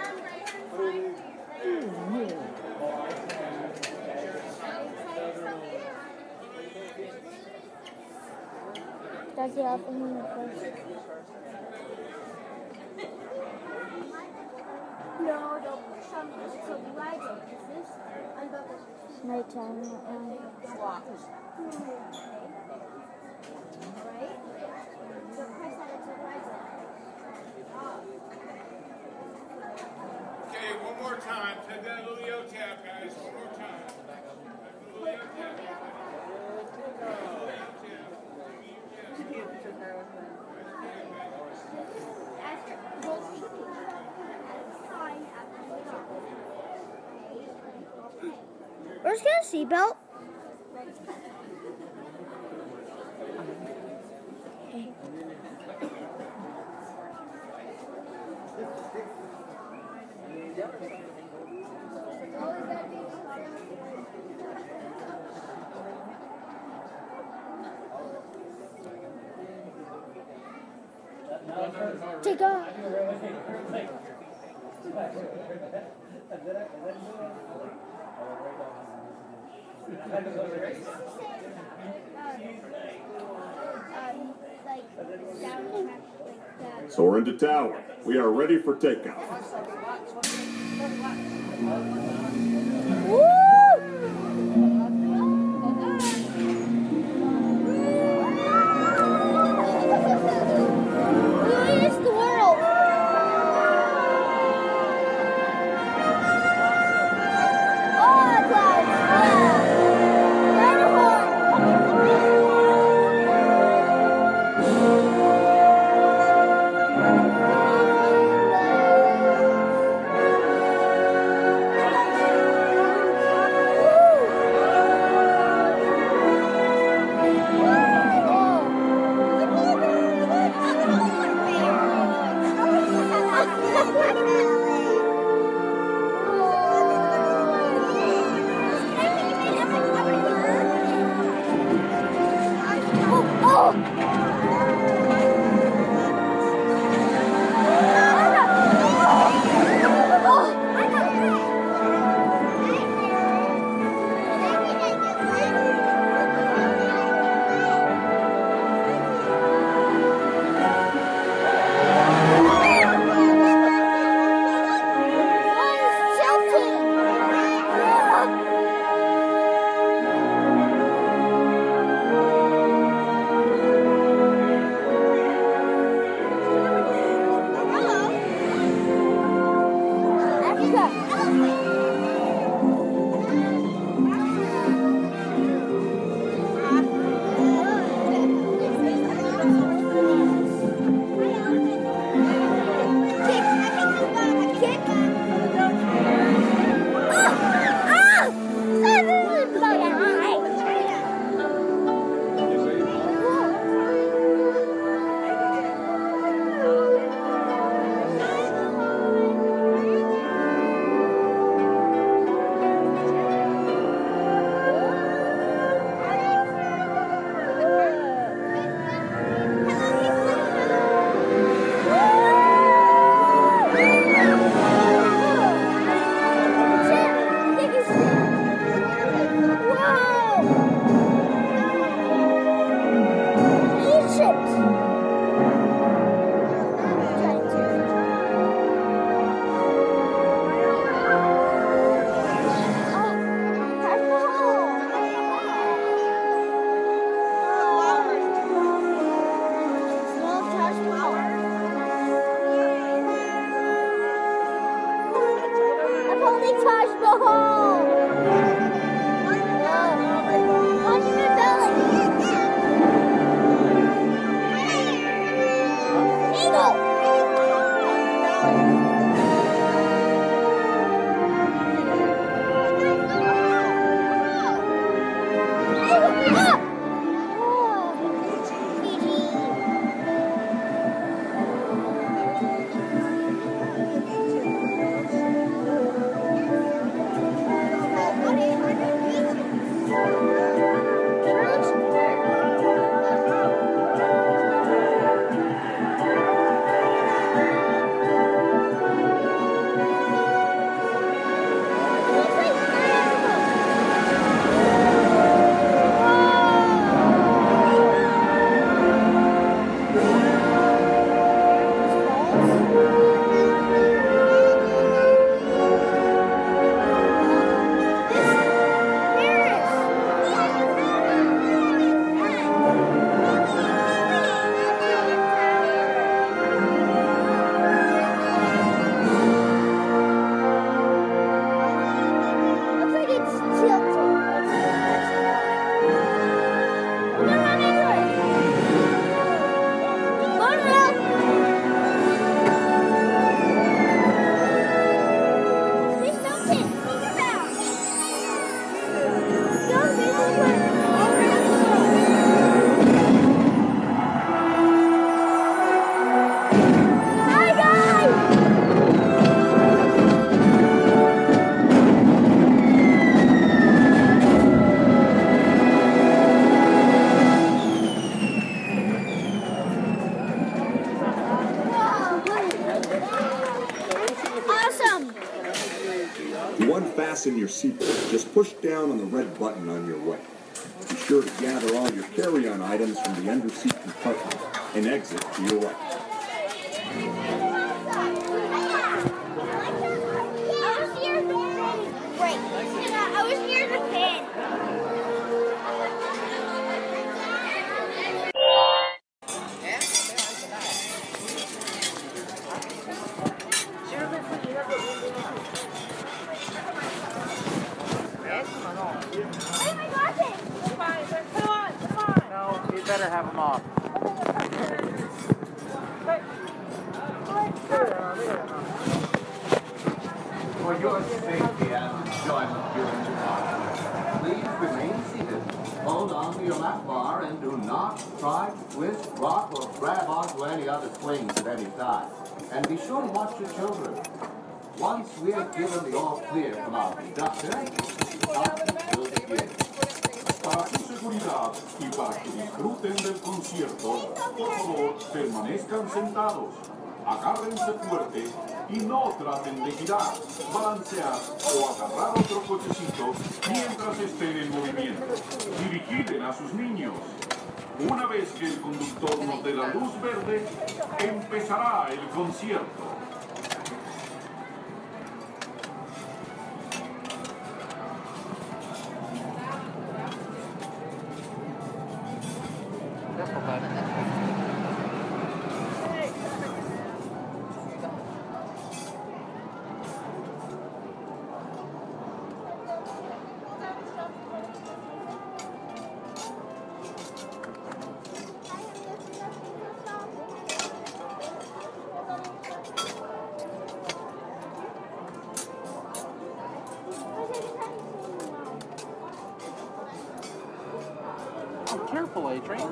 No, don't show me. So you ride it. Is this unbuckled? It's nighttime right now. Walk. Alright? Don't press that until it rides Okay, one more time. Take that little yo tap, guys. One more time. Little yo tap. Where's got a seatbelt? Okay. Take off. Soar into tower. We are ready for takeoff. Woo! It's the world. Oh, clouds. your seatbelt, just push down on the red button on your way. Be sure to gather all your carry-on items from the underseat compartment and exit to your right. Wait, I was near the pin. No, you better have them off. For your safety and enjoyment during the party, please remain seated, hold on to your lap bar, and do not try to twist, rock, or grab onto any other swings at any time. And be sure to watch your children. Once we are given the all clear from our conductor, the concert will begin. Para su seguridad y para que disfruten del concierto, por favor, permanezcan sentados, agárrense fuerte y no traten de girar, balancear o agarrar otro cochecito mientras estén en movimiento. Y vigilen a sus niños. Una vez que el conductor nos dé la luz verde, empezará el concierto. Careful, Adrian.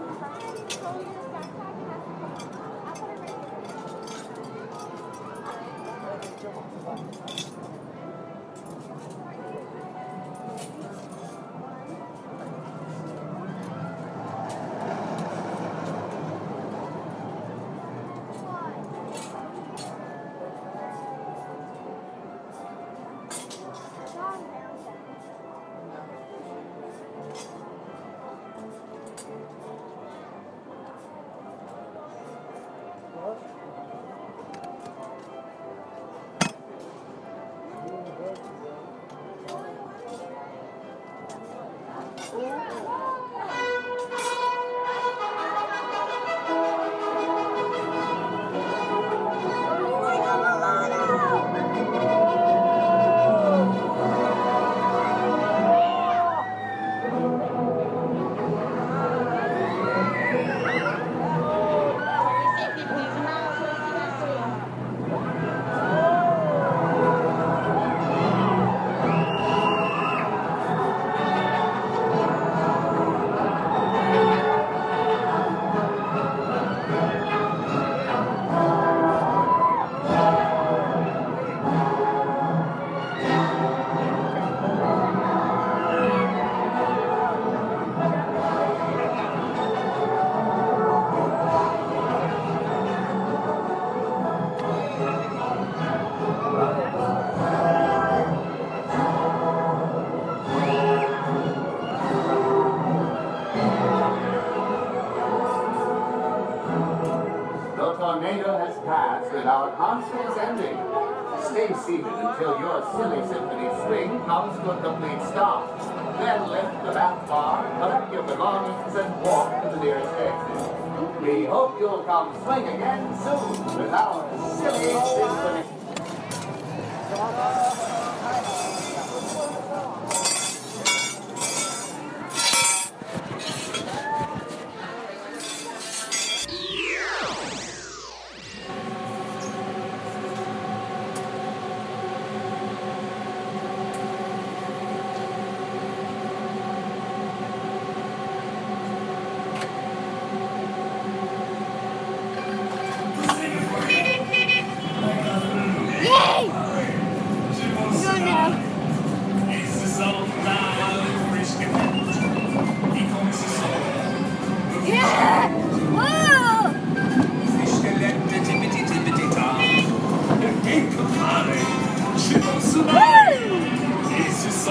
And our concert is ending. Stay seated until your silly symphony swing comes to a complete stop. Then lift the back bar, collect your belongings, and walk to the nearest exit. We hope you'll come swing again soon with our silly symphony.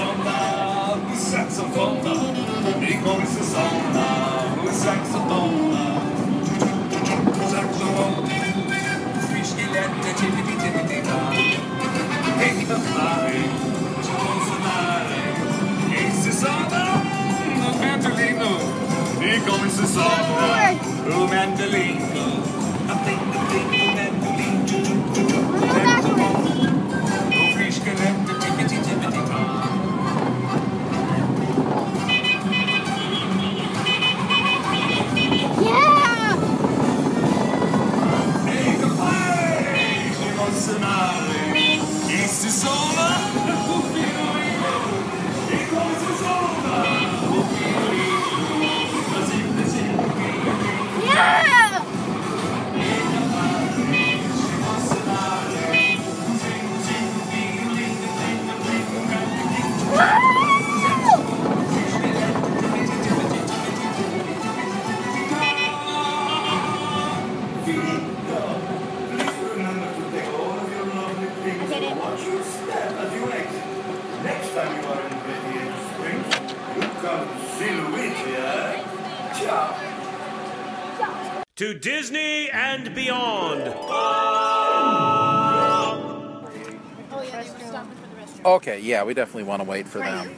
somna, saxofona. E come-se somna, saxofona. Saxofona. Frischgelette, tippity tippity da. E ti parlare, ci consonare. E si somna, un mandolino. E come-se somna, un mandolino. A ping, a ping, a mandolino. Un frischgelette, tippity tippity da. E si suona un fiorino, e come si suona un fiorino, così così yeah! E la madre si può suonare, così così Watch your step as you exit. Next time you are in Radiator Springs, you come see Luigi, eh? Ciao. To Disney and beyond. Okay, yeah, we definitely want to wait for them.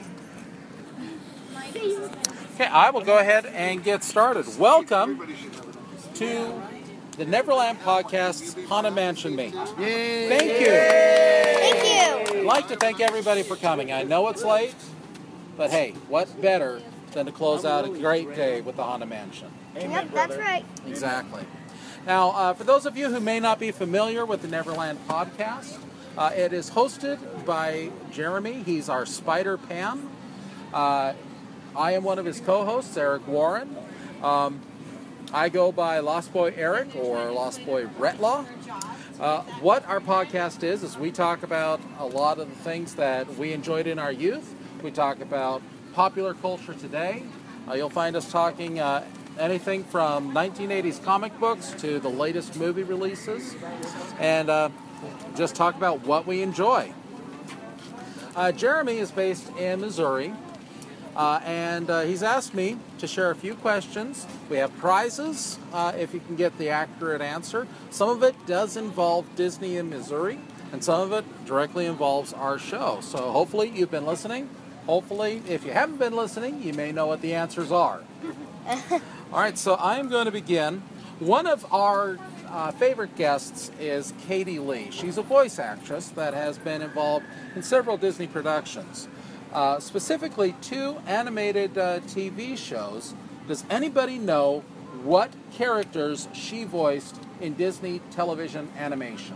Okay, I will go ahead and get started. Welcome to the Neverland Podcast's Haunted Mansion Me. Yay. Thank you. Thank you. I'd like to thank everybody for coming. I know it's late, but hey, what better than to close out a great day with the Haunted Mansion? Yep, that's right. Exactly. Now, uh, for those of you who may not be familiar with the Neverland Podcast, uh, it is hosted by Jeremy. He's our Spider Pan. Uh, I am one of his co-hosts, Eric Warren. Um, I go by Lost Boy Eric or Lost Boy Retlaw. Uh, what our podcast is, is we talk about a lot of the things that we enjoyed in our youth. We talk about popular culture today. Uh, you'll find us talking uh, anything from nineteen eighties comic books to the latest movie releases. And uh, just talk about what we enjoy. Uh, Jeremy is based in Missouri. Uh, and uh, he's asked me to share a few questions. We have prizes uh, if you can get the accurate answer. Some of it does involve Disney in Missouri, and some of it directly involves our show. So hopefully you've been listening. Hopefully, if you haven't been listening, you may know what the answers are. All right, so I'm going to begin. One of our uh, favorite guests is Katie Lee. She's a voice actress that has been involved in several Disney productions. Uh, specifically two animated uh, T V shows. Does anybody know what characters she voiced in Disney television animation?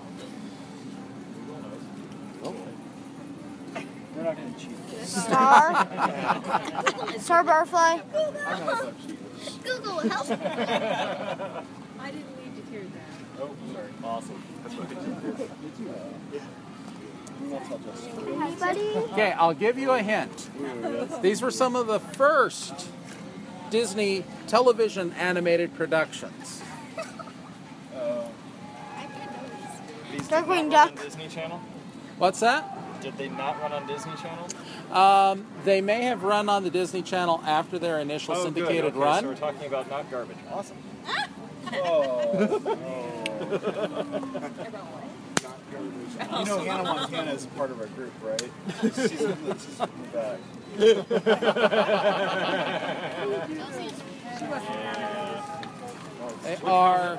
Star. Star Barfly. Google, help. I didn't need to hear that. Oh, sorry. Awesome. That's what Anybody? Okay, I'll give you a hint. These were some of the first Disney television animated productions. Uh, Darkwing Duck. Disney Channel? What's that? Did they not run on Disney Channel? Um, they may have run on the Disney Channel after their initial oh, syndicated good. Okay, run. So we're talking about not garbage. Awesome. oh. You know Hannah Montana is part of our group, right? she's, she's in the back. They are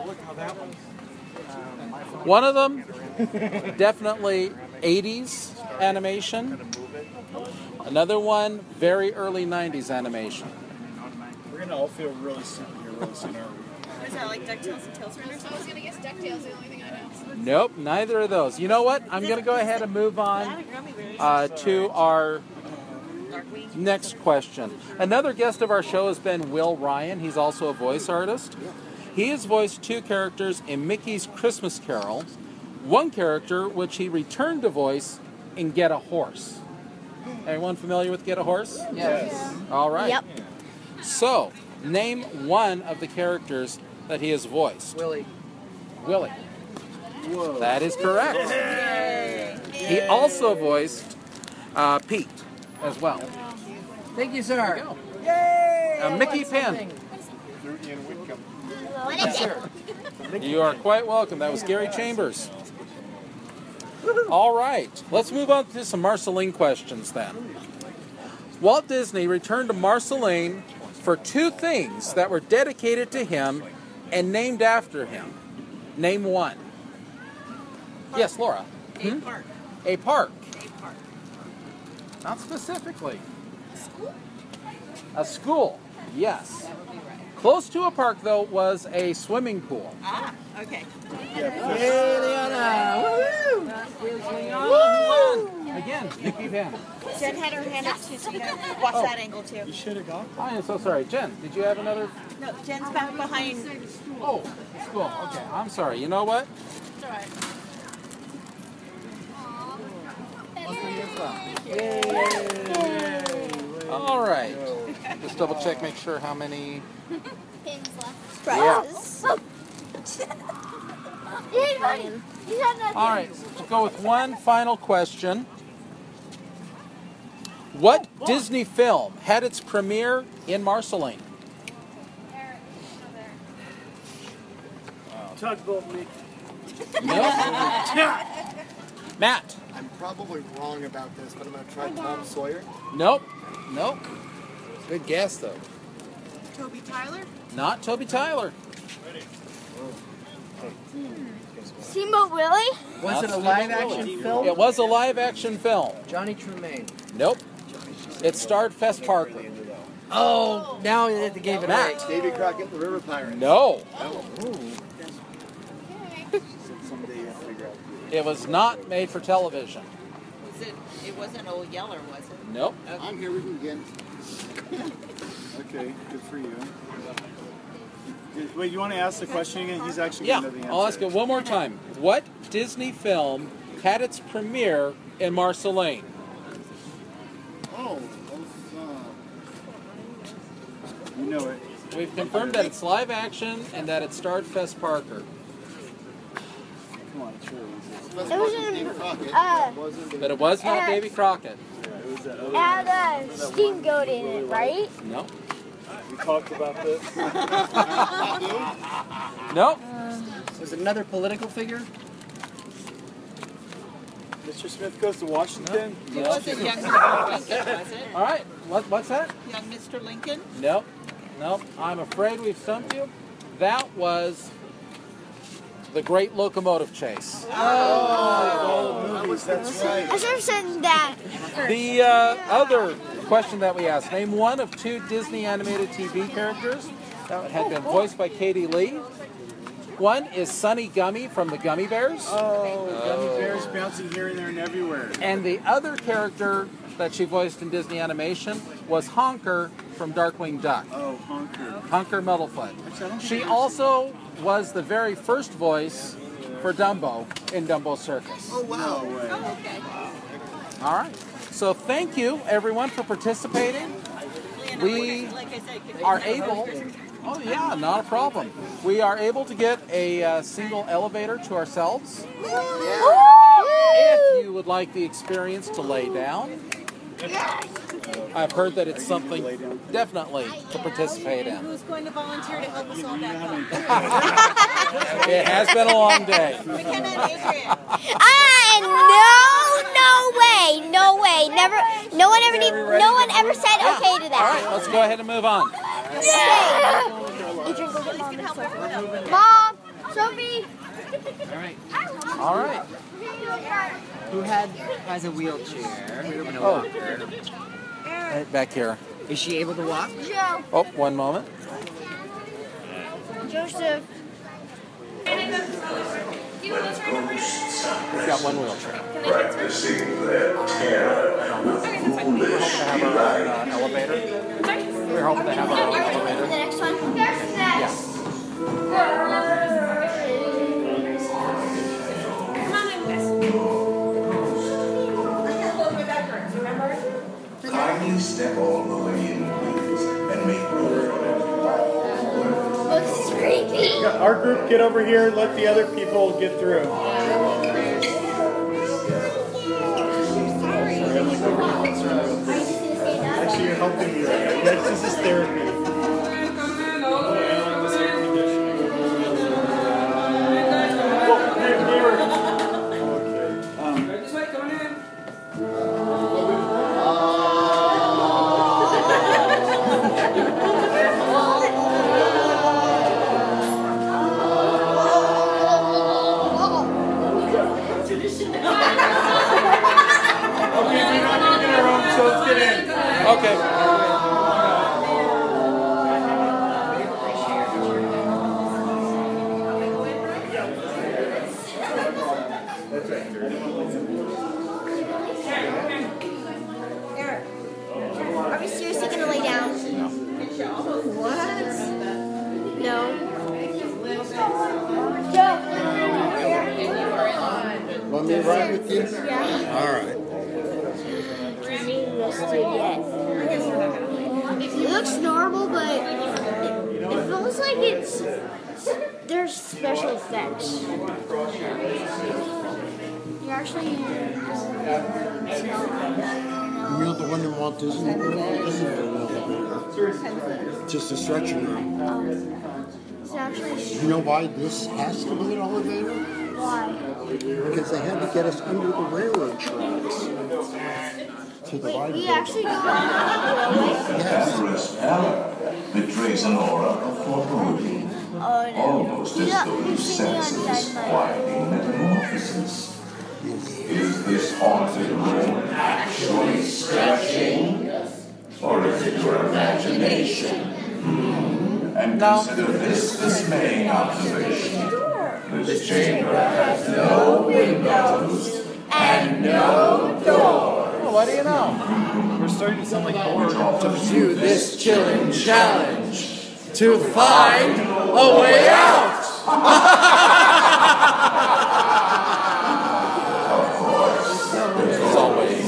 one of them definitely eighties animation. Another one very early nineties animation. We're gonna all feel really stupid here really soon, aren't we? Is that like DuckTales and Tailspin? I was gonna guess DuckTales, the only thing I know. Nope, neither of those. You know what? I'm going to go ahead and move on uh, to our next question. Another guest of our show has been Will Ryan. He's also a voice artist. He has voiced two characters in Mickey's Christmas Carol, one character which he returned to voice in Get a Horse. Everyone familiar with Get a Horse? Yes. All right. Yep. So, name one of the characters that he has voiced. Willie. Willie. Whoa. That is correct. Yay. He also voiced uh, Pete. as well. Thank you, sir. There you go. Yay! A Mickey pen. You are quite welcome. That was Gary Chambers. All right, let's move on to some Marceline questions then. Walt Disney returned to Marceline for two things that were dedicated to him and named after him. Name one. Yes, Laura. A Hmm? park. A park. A park. Not specifically. School? A school. Yes. Close to a park, though, was a swimming pool. Ah, okay. Yay, Liana! Woohoo! Woo! Again, Mickey Pen. Jen had her hand up too, so you gotta watch Oh. that angle too. You should have gone. I am so sorry. Jen, did you have another? No, Jen's back behind. Oh, school. Okay, I'm sorry. You know what? It's all right. All right. Just double check, make sure how many. Pins left. Yes. Yay, buddy. You have nothing. All right. We'll go with one final question. What Disney film had its premiere in Marceline? Tugboat Mickey. No. Matt. I'm probably wrong about this, but I'm going to try Tom Sawyer. Nope. Nope. Good guess, though. Toby Tyler? Not Toby Tyler. Steamboat Willie? Was it a Not live Steamboat action Willie. film? It was a live action film. Johnny Tremaine. Nope. It starred Fess Parker. Oh, now they gave it Matt. away. Davy Crockett, the River Pirates. No. Someday you have to figure out. It was not made for television. Was it? It wasn't Old Yeller, was it? Nope. I'm here. We can begin. Okay, good for you. Wait, you want to ask the question again? He's actually Yeah, going to know the answer. I'll ask it one more time. What Disney film had its premiere in Marceline? Oh, You know it. We've confirmed that it's live action and that it starred Fess Parker. Come on, it's really easy. It was in, uh, But it was not Uh, Davy Crockett. it had a steamboat in it, right? No. We talked about this. Nope. Was it another political figure? Mister Smith goes to Washington. It wasn't Young Mister Lincoln, was it? All right. What, what's that? Young Mister Lincoln? Nope. Nope. I'm afraid we've stumped you. That was The Great Locomotive Chase. Oh, movies, that's right. I should have said that. The uh, other question that we asked, name one of two Disney animated T V characters that had been voiced by Katie Lee. One is Sonny Gummy from the Gummy Bears. Oh, gummy bears bouncing here and there and everywhere. And the other character that she voiced in Disney animation was Honker from Darkwing Duck. Oh, Honker. Honker Muddlefoot. She also was the very first voice for Dumbo in Dumbo Circus. Oh, wow. No way. Oh, okay. All right. So thank you, everyone, for participating. We Like I said, could are you- able... Oh, yeah, not a problem. We are able to get a uh, single elevator to ourselves. If you would like the experience to lay down, I've heard that it's something definitely to participate in. Who's going to volunteer to help us all back up? It has been a long day. McKenna and Adrian. Ah, no, no way, no way, never, no one ever, need, no one ever said okay to All right, that. let's go ahead and move on. Adrian, go get mom. next one. Mom, Sophie. All right. All right. Who had has a wheelchair and a Oh. walker? Right back here. Is she able to walk? Joe. Oh, one moment. Joseph. We've got one wheelchair. Practicing that terror. We're hoping to have our own uh, elevator. We're hoping to have our own The elevator. next one. Yes. Kindly step all the way in, please, and make room. Oh, this is creepy. Yeah, our group, get over here and let the other people get through. Sorry. This is therapy. Okay. Are we seriously gonna lay down? What? No. Want me to ride with you? Yeah. All right. It looks normal, but it, it feels like it's there's special effects. You're actually You know the one in Walt Disney World? This is the elevator. It's just a stretcher room. it's actually You know why this has to be an elevator? why? Because they had to get us under the railroad tracks to the Wait, library. we actually go on the railway? Empress Ella betrays an aura of foreboding, Oh no. almost You as know, though you his see me on senses Dynamite. quietly metamorphosis. Is this haunted room actually stretching? Or is it your imagination? Hmm. And consider this dismaying observation. This chamber has no windows and no door. Well, what do you know? We're starting to sound like bored. To pursue this chilling challenge to find a way out. There's always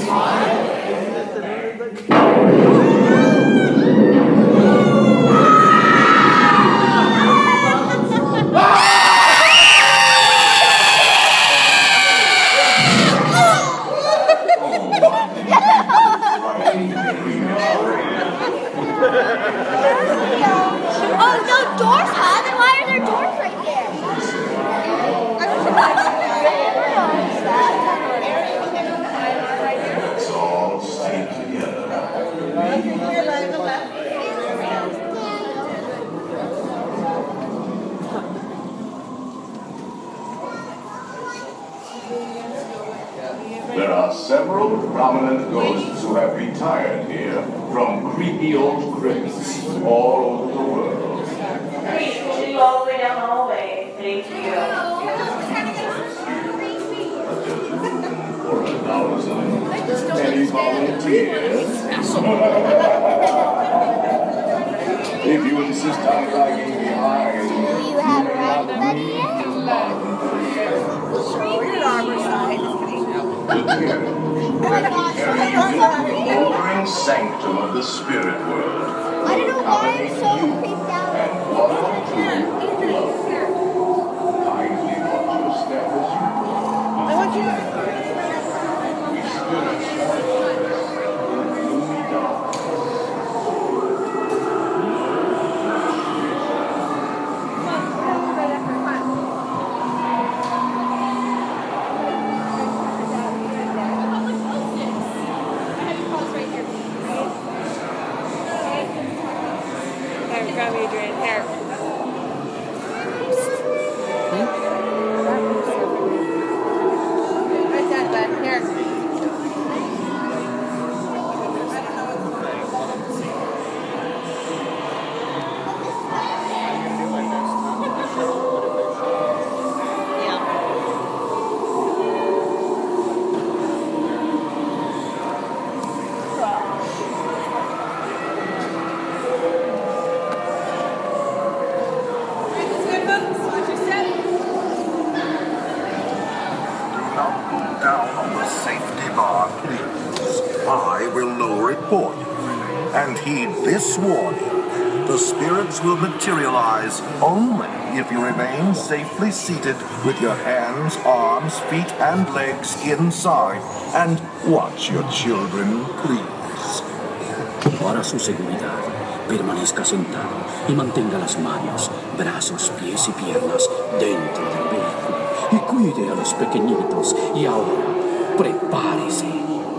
Oh no, doors, huh? Then why are there doors right there? Let's all stay together. There are several prominent ghosts who have retired here from creepy old crypts all over the world. Please, all the way down the hallway. Thank you. For a thousand many volunteers. If you insist on lagging behind, Do you have a ride with that here? the alluring sanctum of the spirit world. I don't know why I'm so creeped out. Kindly watch your step as you I want you to. Here, grab me a drink. Here. Where's that bud? Here. down on the safety bar, please. I will lower it for you. And heed this warning. The spirits will materialize only if you remain safely seated with your hands, arms, feet, and legs inside. And watch your children, please. Para su seguridad, permanezca sentado y mantenga las manos, brazos, pies y piernas dentro del vehículo y cuide a los pequeñitos. Y ahora, prepárese.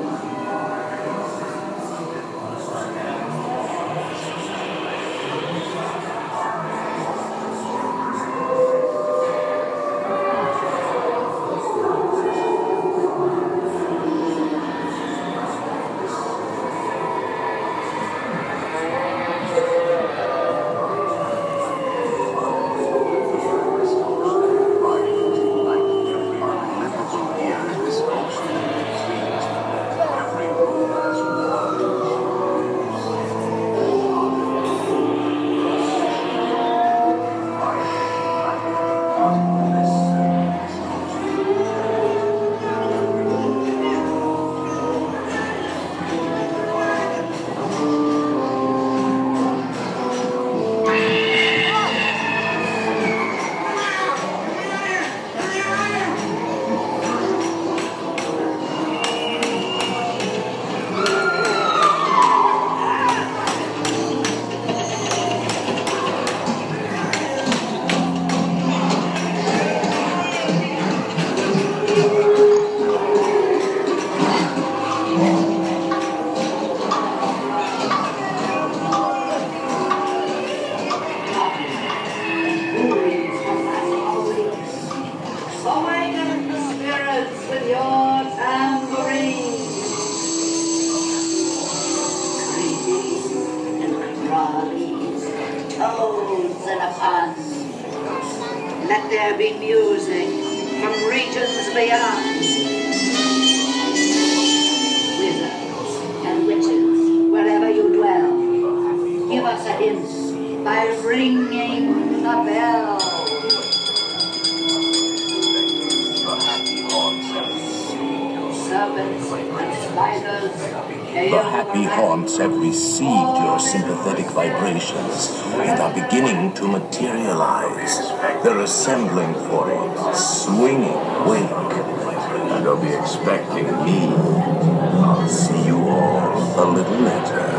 Let there be music from regions beyond. Wizards and witches, wherever you dwell, give us a hint by ringing the bell. Serpents and spiders, The happy haunts have received your sympathetic vibrations and are beginning to materialize. They're assembling for a swinging wake. And they'll be expecting me. I'll see you all a little later.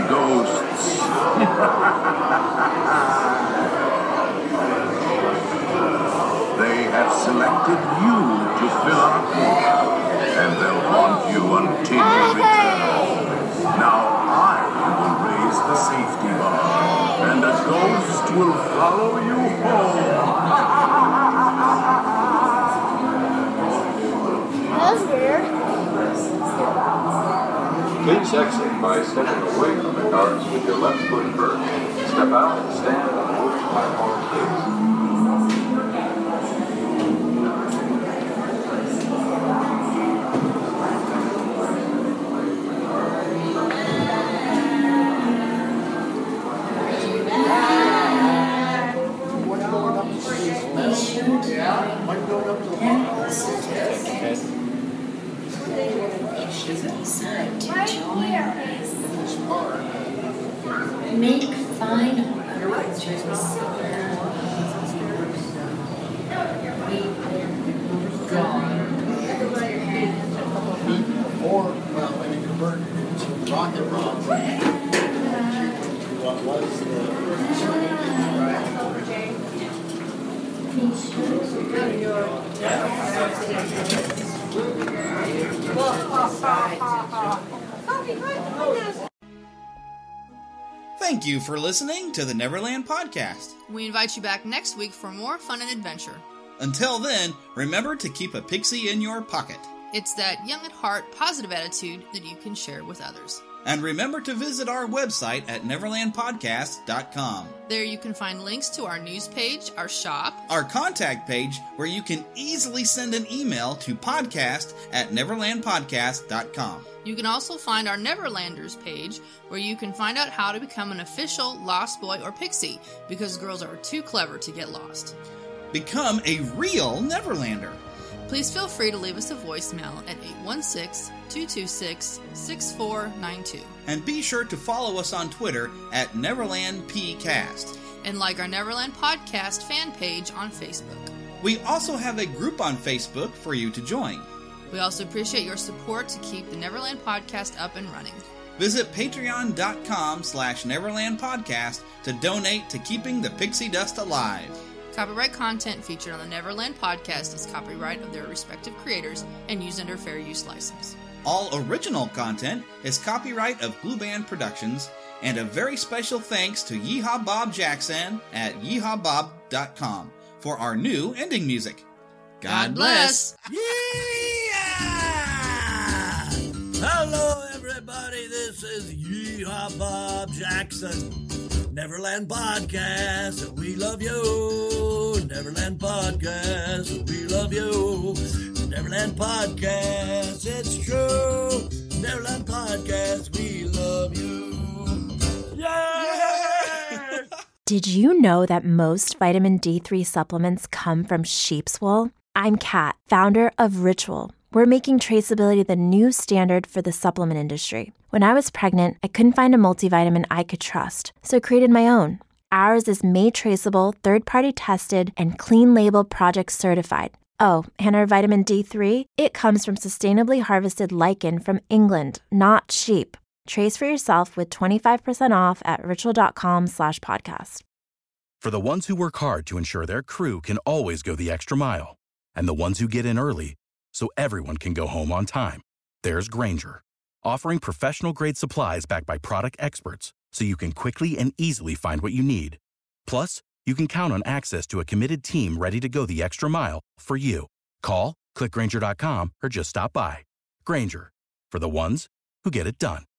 ghosts. They have selected you to fill our portion, and they'll haunt you until you return. Now I will raise the safety bar, and a ghost will follow you home. That was weird. Please exit by stepping away from the guards with your left foot first. Step out and stand on the wooden platform, please. Make final arrangements. Or, well, when it converted into rock and roll, what was Thank you for listening to the Neverland Podcast. We invite you back next week for more fun and adventure. Until then, remember to keep a pixie in your pocket. It's that young at heart, positive attitude that you can share with others. And remember to visit our website at neverland podcast dot com. There you can find links to our news page, our shop, our contact page where you can easily send an email to podcast at neverland podcast dot com. You can also find our Neverlanders page where you can find out how to become an official Lost Boy or Pixie because girls are too clever to get lost. Become a real Neverlander. Please feel free to leave us a voicemail at eight one six, two two six, six four nine two. And be sure to follow us on Twitter at NeverlandPcast. And like our Neverland Podcast fan page on Facebook. We also have a group on Facebook for you to join. We also appreciate your support to keep the Neverland Podcast up and running. Visit patreon.com slash Neverland Podcast to donate to keeping the pixie dust alive. Copyright content featured on the Neverland Podcast is copyright of their respective creators and used under fair use license. All original content is copyright of Blue Band Productions, and a very special thanks to Yeehaw Bob Jackson at yeehaw bob dot com for our new ending music. God, God bless! Yeah! Hello, everybody. This is Yeehaw Bob Jackson. Neverland Podcast, we love you. Neverland Podcast, we love you. Neverland Podcast, it's true. Neverland Podcast, we love you. Yeah! Did you know that most vitamin D three supplements come from sheep's wool? I'm Kat, founder of Ritual. We're making traceability the new standard for the supplement industry. When I was pregnant, I couldn't find a multivitamin I could trust, so I created my own. Ours is made traceable, third-party tested, and clean label project certified. Oh, and our vitamin D three? It comes from sustainably harvested lichen from England, not sheep. Trace for yourself with twenty-five percent off at ritual.com slash podcast. For the ones who work hard to ensure their crew can always go the extra mile, and the ones who get in early so everyone can go home on time, there's Grainger, offering professional-grade supplies backed by product experts so you can quickly and easily find what you need. Plus, you can count on access to a committed team ready to go the extra mile for you. Call, click Grainger dot com, or just stop by. Grainger, for the ones who get it done.